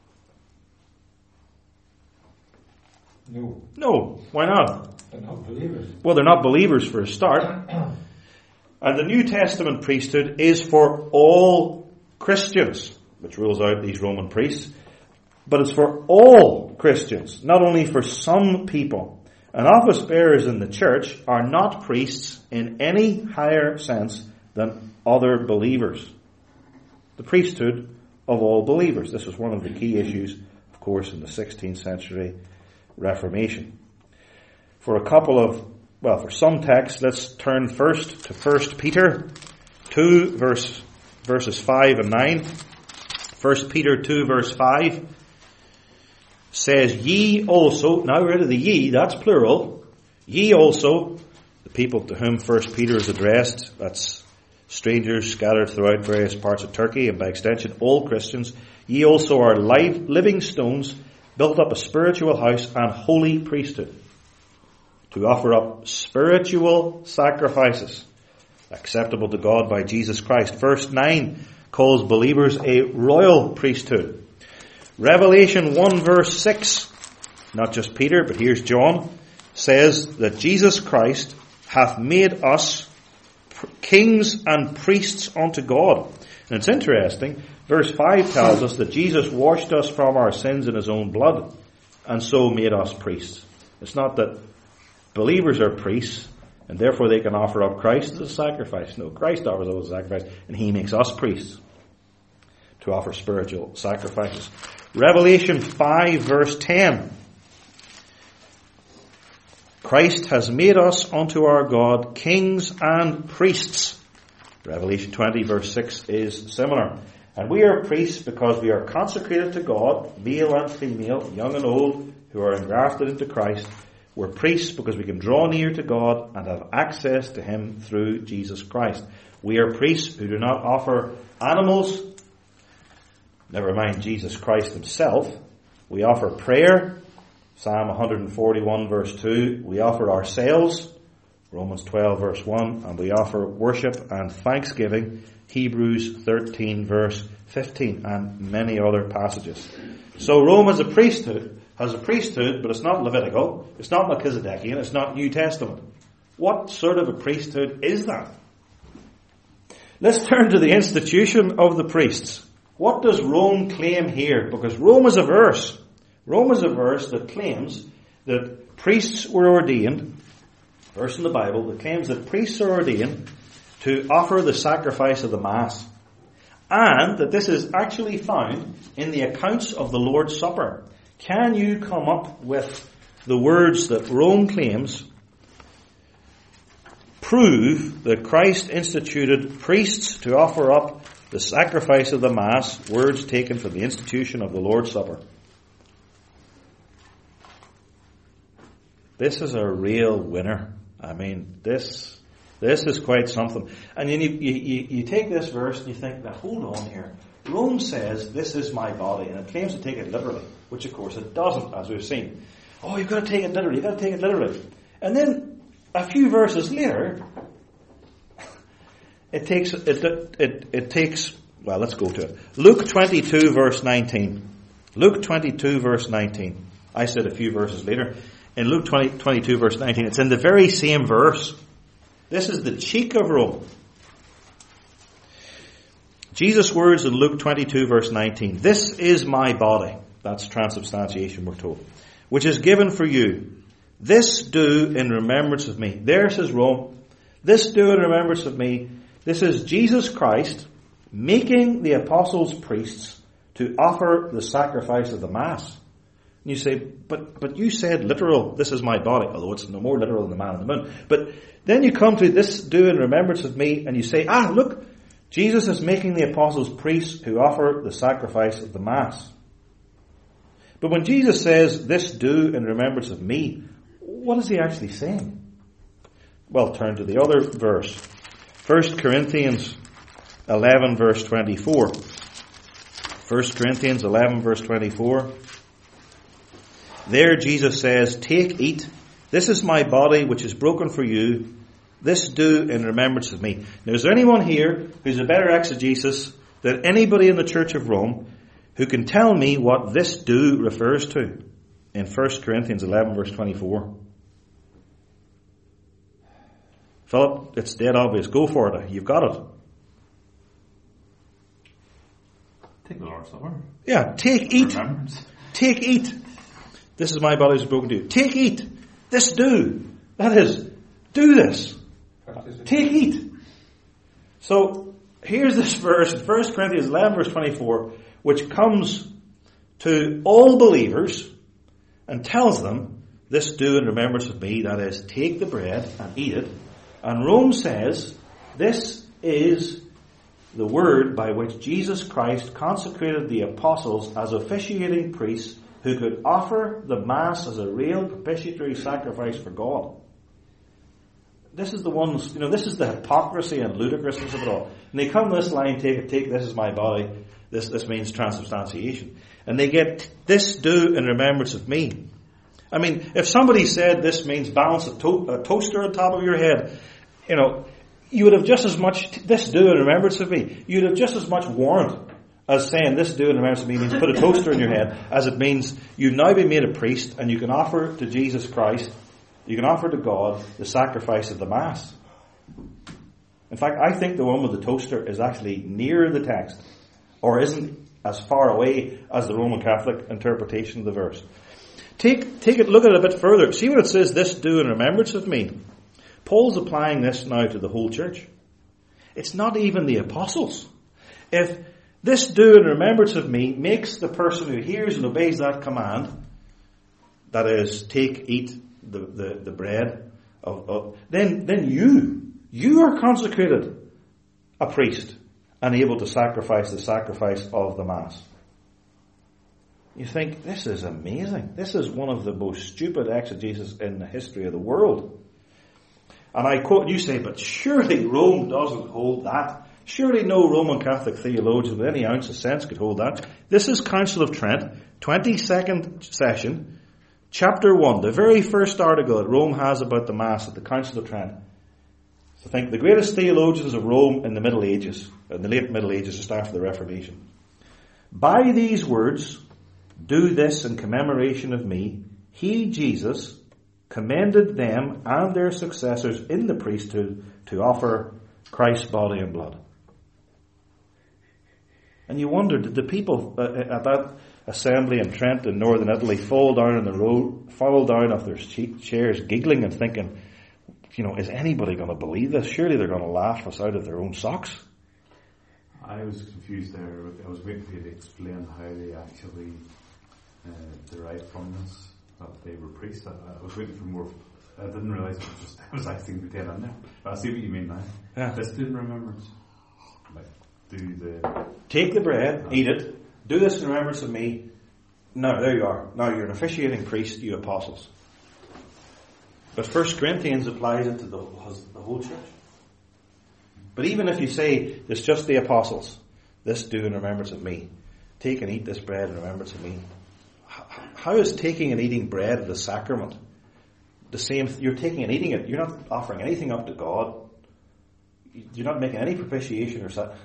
No. No. Why not? They're not believers. Well, they're not believers for a start. And the New Testament priesthood is for all Christians, which rules out these Roman priests. But it's for all Christians, not only for some people. And office bearers in the church are not priests in any higher sense than other believers. The priesthood of all believers. This was one of the key issues, of course, in the sixteenth century Reformation. For a couple of, well, for some texts, let's turn first to First Peter two, verse, verses five and nine. First Peter two, verse five says, ye also, now rid of the ye, that's plural, ye also, the people to whom First Peter is addressed, that's strangers scattered throughout various parts of Turkey, and by extension all Christians, ye also are live, living stones, built up a spiritual house and holy priesthood, to offer up spiritual sacrifices, acceptable to God by Jesus Christ. Verse nine calls believers a royal priesthood. Revelation one verse six, not just Peter, but here's John, says that Jesus Christ hath made us kings and priests unto God. And it's interesting, verse five tells us that Jesus washed us from our sins in his own blood, and so made us priests. It's not that believers are priests, and therefore they can offer up Christ as a sacrifice. No, Christ offers us a sacrifice, and he makes us priests to offer spiritual sacrifices. Revelation five verse ten. Christ has made us unto our God kings and priests. Revelation twenty verse six is similar. And we are priests because we are consecrated to God, male and female, young and old, who are engrafted into Christ. We're priests because we can draw near to God and have access to him through Jesus Christ. We are priests who do not offer animals, never mind Jesus Christ himself. We offer prayer, Psalm one forty-one verse two. We offer ourselves, Romans twelve verse one. And we offer worship and thanksgiving, Hebrews thirteen verse fifteen, and many other passages. So Rome has a priesthood, has a priesthood, but it's not Levitical, it's not Melchizedekian, it's not New Testament. What sort of a priesthood is that? Let's turn to the institution of the priests. What does Rome claim here? Because Rome is a verse. Rome is a verse that claims that priests were ordained, verse in the Bible, that claims that priests are ordained to offer the sacrifice of the Mass. and that this is actually found in the accounts of the Lord's Supper. Can you come up with the words that Rome claims prove that Christ instituted priests to offer up the sacrifice of the Mass, words taken from the institution of the Lord's Supper? This is a real winner. I mean, this this is quite something. And then you, you, you take this verse and you think, now hold on here. Rome says, this is my body, and it claims to take it literally, which of course it doesn't, as we've seen. Oh, you've got to take it literally, you've got to take it literally. And then, a few verses later, it takes, it, it, it takes, well, let's go to it. Luke twenty-two, verse nineteen. Luke twenty-two, verse nineteen. I said a few verses later. In Luke twenty, twenty-two, verse nineteen, it's in the very same verse. This is the cheek of Rome. Jesus' words in Luke twenty-two, verse nineteen. This is my body. That's transubstantiation, we're told. Which is given for you. This do in remembrance of me. There says Rome. This do in remembrance of me. This is Jesus Christ making the apostles priests to offer the sacrifice of the Mass. And you say, but but you said literal, this is my body, although it's no more literal than the man in the moon. But then you come to this do in remembrance of me, and you say, ah, look, Jesus is making the apostles priests who offer the sacrifice of the Mass. But when Jesus says, this do in remembrance of me, what is he actually saying? Well, turn to the other verse. First Corinthians eleven, verse twenty-four. First Corinthians eleven, verse twenty-four. There Jesus says, take, eat. This is my body which is broken for you. This do in remembrance of me. Now, is there anyone here who's a better exegesis than anybody in the Church of Rome who can tell me what this do refers to in First Corinthians eleven, verse twenty-four? Philip, it's dead obvious. Go for it. You've got it. Take the Lord's Supper. Yeah, take, eat. Remembrance. Take, eat. This is my body which is broken to you. Take, eat. This do. That is, do this. Take, eat. So, here's this verse in First Corinthians eleven, verse twenty-four, which comes to all believers and tells them, this do in remembrance of me, that is, take the bread and eat it. And Rome says, this is the word by which Jesus Christ consecrated the apostles as officiating priests who could offer the Mass as a real propitiatory sacrifice for God. This is the ones, you know, this is the hypocrisy and ludicrousness of it all. And they come to this line, take it, take, this is my body. This, this means transubstantiation. And they get, this do in remembrance of me. I mean, if somebody said this means balance a, to- a toaster on top of your head, you know, you would have just as much, this do in remembrance of me, you'd have just as much warrant as saying this do in remembrance of me means put a toaster in your head, as it means you've now been made a priest and you can offer to Jesus Christ, you can offer to God the sacrifice of the Mass. In fact, I think the one with the toaster is actually nearer the text, or isn't as far away as the Roman Catholic interpretation of the verse. Take, take it, look at it a bit further. See what it says, this do in remembrance of me. Paul's applying this now to the whole church. It's not even the apostles. If this do in remembrance of me makes the person who hears and obeys that command, that is, take, eat the, the, the bread, of, of, then, then you, you are consecrated a priest and able to sacrifice the sacrifice of the Mass. You think, this is amazing. This is one of the most stupid exegesis in the history of the world. And I quote, you say, but surely Rome doesn't hold that. Surely no Roman Catholic theologian with any ounce of sense could hold that. This is Council of Trent, twenty-second session, chapter one, the very first article that Rome has about the Mass at the Council of Trent. So think the greatest theologians of Rome in the Middle Ages, in the late Middle Ages, just after the Reformation. By these words, do this in commemoration of me, he, Jesus, commended them and their successors in the priesthood to offer Christ's body and blood. And you wonder, did the people at that assembly in Trent in northern Italy fall down in the road, fall down off their chairs giggling and thinking, you know, is anybody going to believe this? Surely they're going to laugh us out of their own socks. I was confused there. I was waiting for you to explain how they actually uh, derived from this, that they were priests. I, I was waiting for more. I didn't realise it was just it was actually dead in there. But I see what you mean now. Yeah. This did in remembrance. Like, do the Take the bread, eat it, do this in remembrance of me. Now, there you are. Now you're an officiating priest, you apostles. But First Corinthians applies it to the, the whole church. But even if you say it's just the apostles, this do in remembrance of me. Take and eat this bread in remembrance of me. How is taking and eating bread the sacrament? The same, you're taking and eating it. You're not offering anything up to God. You're not making any propitiation or sacrifice.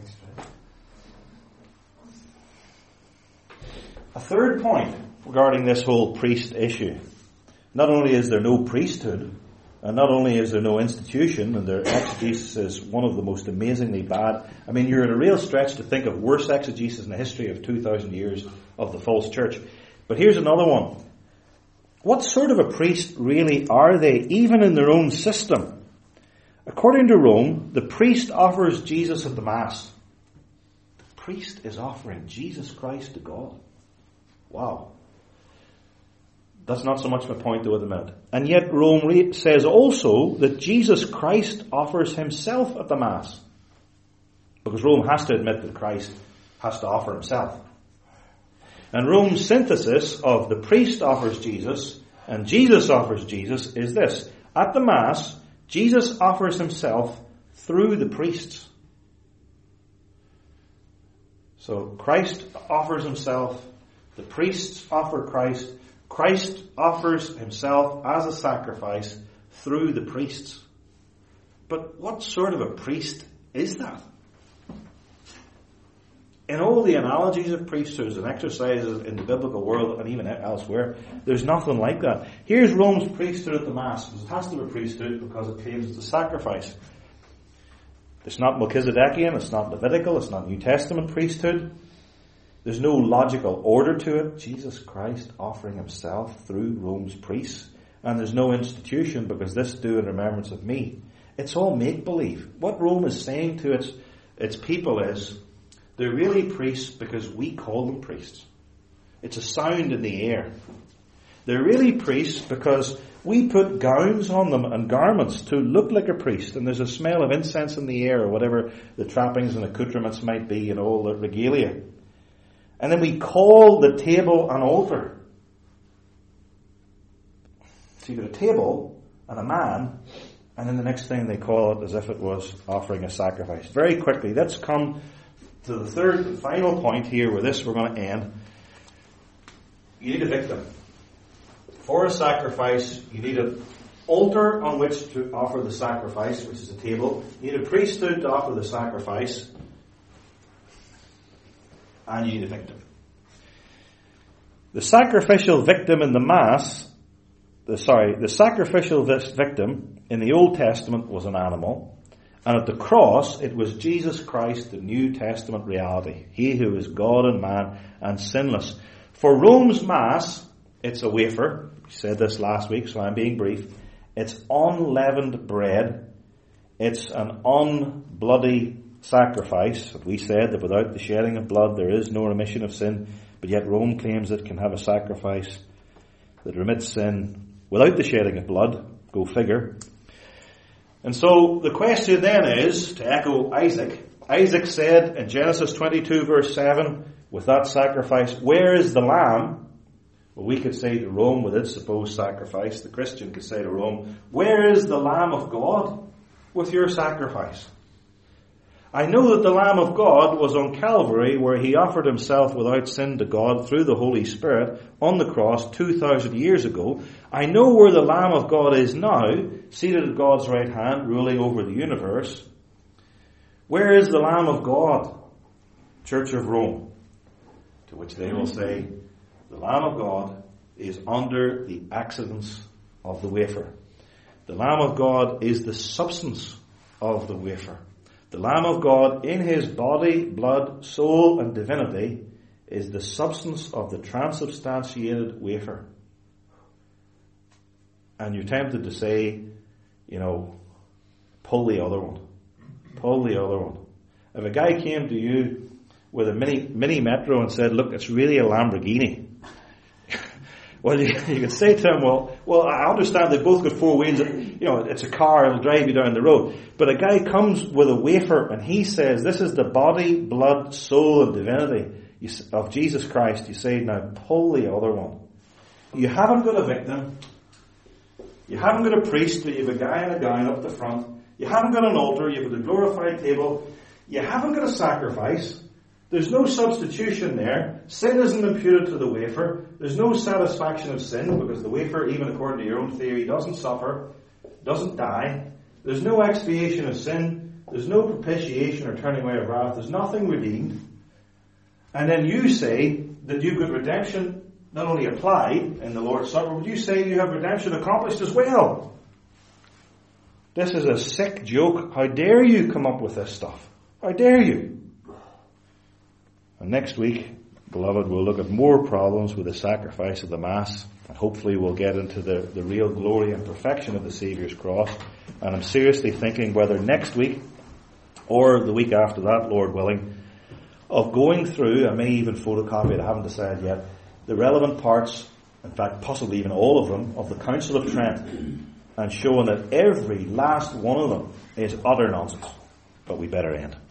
A third point regarding this whole priest issue. Not only is there no priesthood, and not only is there no institution, and their exegesis is one of the most amazingly bad. I mean, you're in a real stretch to think of worse exegesis in the history of two thousand years of the false church. But here's another one. What sort of a priest really are they, even in their own system? According to Rome, the priest offers Jesus at the Mass. The priest is offering Jesus Christ to God. Wow. That's not so much my point though at the minute. And yet Rome re- says also that Jesus Christ offers himself at the Mass. Because Rome has to admit that Christ has to offer himself. And Rome's synthesis of the priest offers Jesus and Jesus offers Jesus is this. At the Mass, Jesus offers himself through the priests. So Christ offers himself, the priests offer Christ, Christ offers himself as a sacrifice through the priests. But what sort of a priest is that? In all the analogies of priesthoods and exercises in the biblical world and even elsewhere, there's nothing like that. Here's Rome's priesthood at the Mass. It has to be a priesthood because it claims it's a sacrifice. It's not Melchizedekian, it's not Levitical, it's not New Testament priesthood. There's no logical order to it. Jesus Christ offering himself through Rome's priests. And there's no institution because this do in remembrance of me. It's all make-believe. What Rome is saying to its, its people is, they're really priests because we call them priests. It's a sound in the air. They're really priests because we put gowns on them and garments to look like a priest. And there's a smell of incense in the air or whatever the trappings and accoutrements might be and all the regalia. And then we call the table an altar. So you've got a table and a man, and then the next thing they call it as if it was offering a sacrifice. Very quickly, let's come to the third and final point here, where this we're going to end. You need a victim. For a sacrifice, you need an altar on which to offer the sacrifice, which is a table. You need a priesthood to offer the sacrifice. And you need a victim. The sacrificial victim in the Mass, the, sorry, the sacrificial victim in the Old Testament was an animal. And at the cross, it was Jesus Christ, the New Testament reality. He who is God and man and sinless. For Rome's Mass, it's a wafer. We said this last week, so I'm being brief. It's unleavened bread. It's an unbloody sacrifice. We said that without the shedding of blood, there is no remission of sin. But yet Rome claims it can have a sacrifice that remits sin without the shedding of blood. Go figure. And so the question then is, to echo Isaac, Isaac said in Genesis twenty-two verse seven, with that sacrifice, where is the lamb? Well, we could say to Rome with its supposed sacrifice, the Christian could say to Rome, where is the Lamb of God with your sacrifice? I know that the Lamb of God was on Calvary, where he offered himself without sin to God through the Holy Spirit on the cross two thousand years ago. I know where the Lamb of God is now, seated at God's right hand, ruling over the universe. Where is the Lamb of God? Church of Rome. To which they will say, the Lamb of God is under the accidents of the wafer. The Lamb of God is the substance of the wafer. The Lamb of God in his body, blood, soul and divinity is the substance of the transubstantiated wafer. And you're tempted to say, you know, pull the other one. Pull the other one. If a guy came to you with a mini mini Metro and said, look, it's really a Lamborghini, well, you, you could say to him, well, well, I understand they've both got four wheels. You know, it's a car, it'll drive you down the road. But a guy comes with a wafer and he says, this is the body, blood, soul, and divinity of Jesus Christ. You say, now pull the other one. You haven't got a victim. You haven't got a priest, but you have a guy in a gown up the front. You haven't got an altar. You have a glorified table. You haven't got a sacrifice. There's no substitution there. Sin isn't imputed to the wafer. There's no satisfaction of sin because the wafer, even according to your own theory, doesn't suffer, doesn't die. There's no expiation of sin. There's no propitiation or turning away of wrath. There's nothing redeemed. And then you say that you've got redemption not only applied in the Lord's Supper, but you say you have redemption accomplished as well. This is a sick joke. How dare you come up with this stuff? How dare you? And next week, beloved, we'll look at more problems with the sacrifice of the Mass, and hopefully we'll get into the, the real glory and perfection of the Saviour's cross. And I'm seriously thinking whether next week or the week after that, Lord willing, of going through, I may even photocopy it, I haven't decided yet, the relevant parts, in fact possibly even all of them, of the Council of Trent, and showing that every last one of them is utter nonsense. But we better end.